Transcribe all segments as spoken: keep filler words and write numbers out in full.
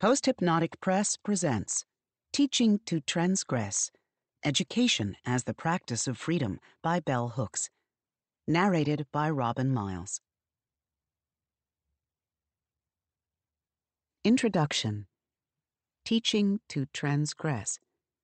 Post-Hypnotic Press presents Teaching to Transgress, Education as the Practice of Freedom by Bell Hooks. Narrated by Robin Miles. Introduction. Teaching to Transgress.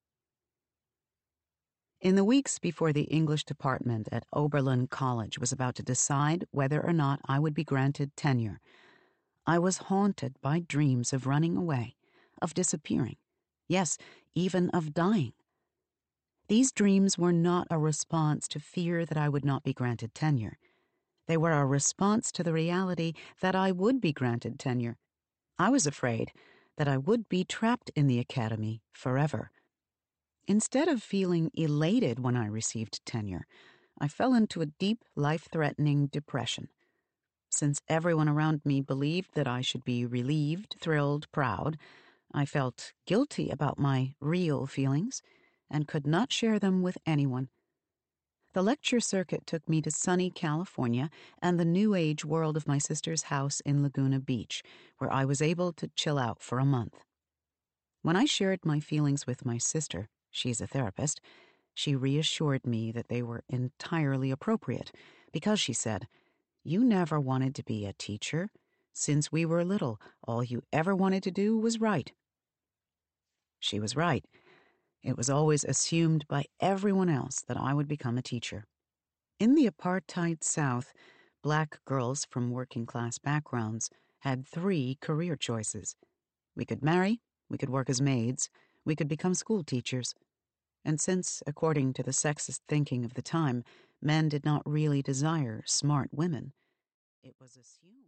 In the weeks before the English department at Oberlin College was about to decide whether or not I would be granted tenure, I was haunted by dreams of running away, of disappearing, yes, even of dying. These dreams were not a response to fear that I would not be granted tenure. They were a response to the reality that I would be granted tenure. I was afraid that I would be trapped in the academy forever. Instead of feeling elated when I received tenure, I fell into a deep, life-threatening depression. Since everyone around me believed that I should be relieved, thrilled, proud, I felt guilty about my real feelings and could not share them with anyone. The lecture circuit took me to sunny California and the new age world of my sister's house in Laguna Beach, where I was able to chill out for a month. When I shared my feelings with my sister, she's a therapist, she reassured me that they were entirely appropriate because, she said, "You never wanted to be a teacher. Since we were little, all you ever wanted to do was write." She was right. It was always assumed by everyone else that I would become a teacher. In the apartheid South, black girls from working-class backgrounds had three career choices. We could marry, we could work as maids, we could become school teachers. And since, according to the sexist thinking of the time, men did not really desire smart women, it was assumed